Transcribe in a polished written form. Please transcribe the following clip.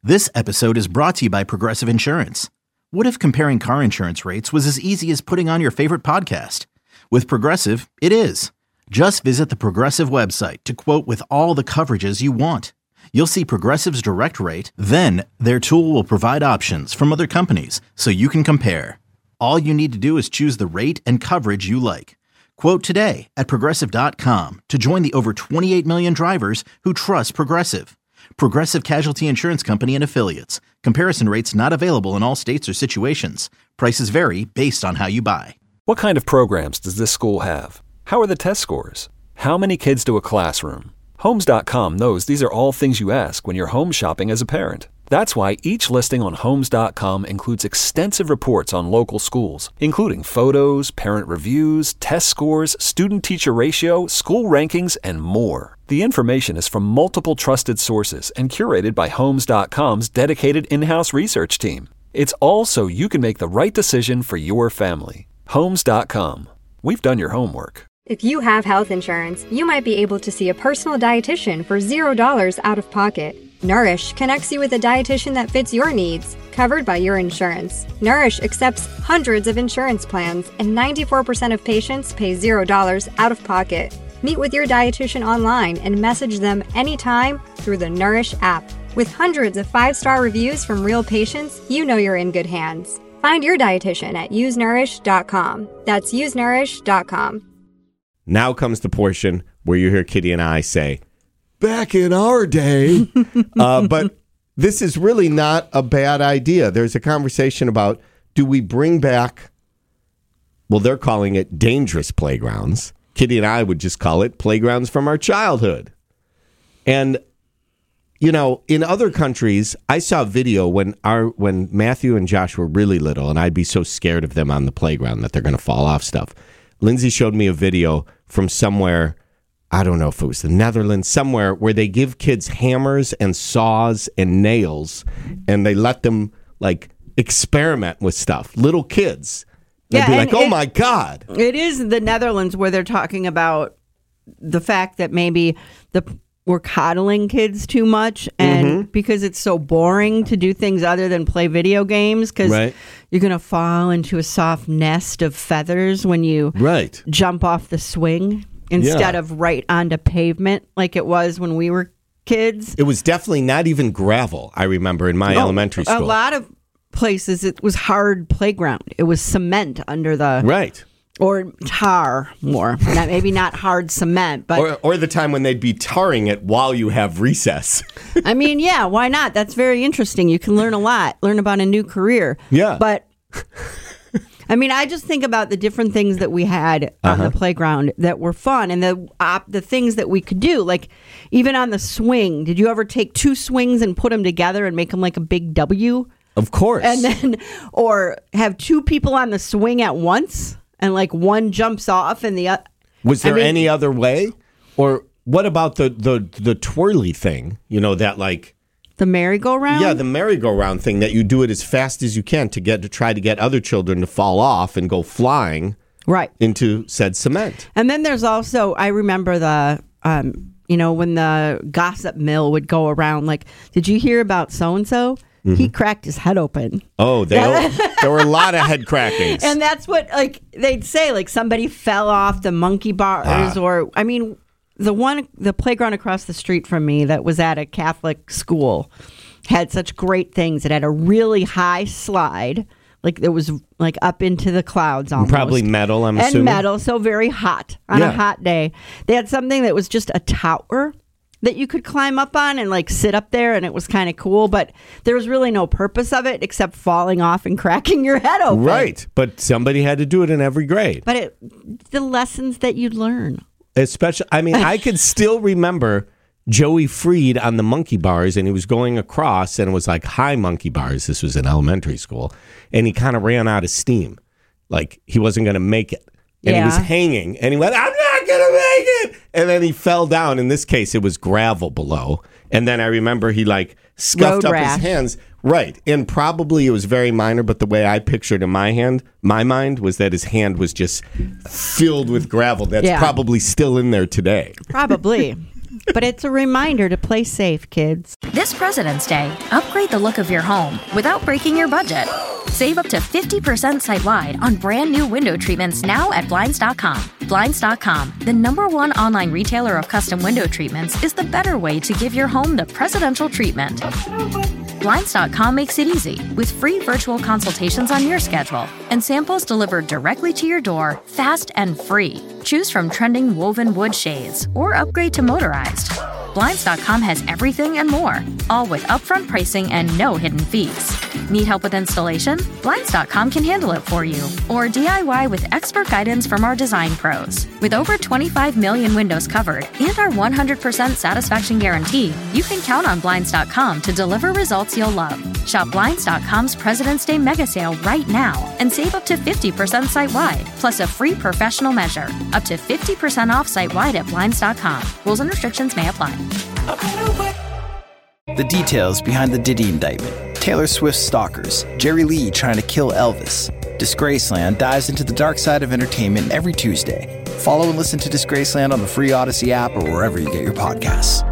This episode is brought to you by Progressive Insurance. What if comparing car insurance rates was as easy as putting on your favorite podcast? With Progressive, it is. Just visit the Progressive website to quote with all the coverages you want. You'll see Progressive's direct rate, then their tool will provide options from other companies so you can compare. All you need to do is choose the rate and coverage you like. Quote today at Progressive.com to join the over 28 million drivers who trust Progressive. Progressive Casualty Insurance Company and Affiliates. Comparison rates not available in all states or situations. Prices vary based on how you buy. What kind of programs does this school have? How are the test scores? How many kids do a classroom? Homes.com knows these are all things you ask when you're home shopping as a parent. That's why each listing on Homes.com includes extensive reports on local schools, including photos, parent reviews, test scores, student-teacher ratio, school rankings, and more. The information is from multiple trusted sources and curated by Homes.com's dedicated in-house research team. It's all so you can make the right decision for your family. Homes.com. We've done your homework. If you have health insurance, you might be able to see a personal dietitian for $0 out of pocket. Nourish connects you with a dietitian that fits your needs, covered by your insurance. Nourish accepts hundreds of insurance plans, and 94% of patients pay $0 out of pocket. Meet with your dietitian online and message them anytime through the Nourish app. With hundreds of 5-star reviews from real patients, you know you're in good hands. Find your dietitian at usenourish.com. That's usenourish.com. Now comes the portion where you hear Kitty and I say, back in our day. But this is really not a bad idea. There's a conversation about, do we bring back, well, they're calling it dangerous playgrounds. Kitty and I would just call it playgrounds from our childhood. And, you know, in other countries, I saw a video when Matthew and Josh were really little, and I'd be so scared of them on the playground that they're going to fall off stuff. Lindsay showed me a video from somewhere, I don't know if it was the Netherlands, somewhere where they give kids hammers and saws and nails, and they let them, like, experiment with stuff. Little kids. They'd be like, oh, my God. It is the Netherlands where they're talking about the fact that maybe we're coddling kids too much, and because it's so boring to do things other than play video games, because you're going to fall into a soft nest of feathers when you jump off the swing instead of right onto pavement like it was when we were kids. It was definitely not even gravel, I remember, in my elementary school. A lot of places it was hard playground. It was cement under the... Or tar more. Maybe not hard cement, but... Or the time when they'd be tarring it while you have recess. I mean, yeah, why not? That's very interesting. You can learn a lot. Learn about a new career. Yeah. But, I mean, I just think about the different things that we had on the playground that were fun, and the things that we could do. Like, even on the swing. Did you ever take 2 swings and put them together and make them like a big W? Of course. And then, or have 2 people on the swing at once? And like one jumps off and the other... Was there any other way? Or what about the twirly thing? You know, that like... The merry-go-round? Yeah, the merry-go-round thing that you do it as fast as you can to try to get other children to fall off and go flying into said cement. And then there's also, I remember the, when the gossip mill would go around, like, did you hear about so-and-so? He cracked his head open. Oh, there were a lot of head crackings. And that's what, like, they'd say, like, somebody fell off the monkey bars or, I mean, the playground across the street from me that was at a Catholic school had such great things. It had a really high slide. Like, it was, like, up into the clouds almost. Probably metal, I'm assuming. And metal, so very hot on a hot day. They had something that was just a tower that you could climb up on and like sit up there, and it was kind of cool, but there was really no purpose of it except falling off and cracking your head open. Right, but somebody had to do it in every grade. But the lessons that you'd learn. Especially, I mean, I could still remember Joey Freed on the monkey bars, and he was going across, and it was like high monkey bars. This was in elementary school, and he kind of ran out of steam. Like, he wasn't going to make it. And he was hanging, and he went, I'm not going to make it! And then he fell down. In this case, it was gravel below. And then I remember he, like, scuffed up his hands. Right. And probably it was very minor, but the way I pictured in my mind was that his hand was just filled with gravel. That's probably still in there today. Probably. But it's a reminder to play safe, kids. This President's Day, upgrade the look of your home without breaking your budget. Save up to 50% site-wide on brand new window treatments now at Blinds.com. Blinds.com, the #1 online retailer of custom window treatments, is the better way to give your home the presidential treatment. Blinds.com makes it easy with free virtual consultations on your schedule and samples delivered directly to your door, fast and free. Choose from trending woven wood shades or upgrade to motorized. Blinds.com has everything and more, all with upfront pricing and no hidden fees. Need help with installation? Blinds.com can handle it for you. Or DIY with expert guidance from our design pros. With over 25 million windows covered and our 100% satisfaction guarantee, you can count on Blinds.com to deliver results you'll love. Shop Blinds.com's President's Day mega sale right now and save up to 50% site-wide, plus a free professional measure. Up to 50% off site-wide at Blinds.com. Rules and restrictions may apply. The details behind the Diddy indictment. Taylor Swift's stalkers. Jerry Lee trying to kill Elvis. Disgraceland dives into the dark side of entertainment every Tuesday. Follow and listen to Disgraceland on the free Odyssey app or wherever you get your podcasts.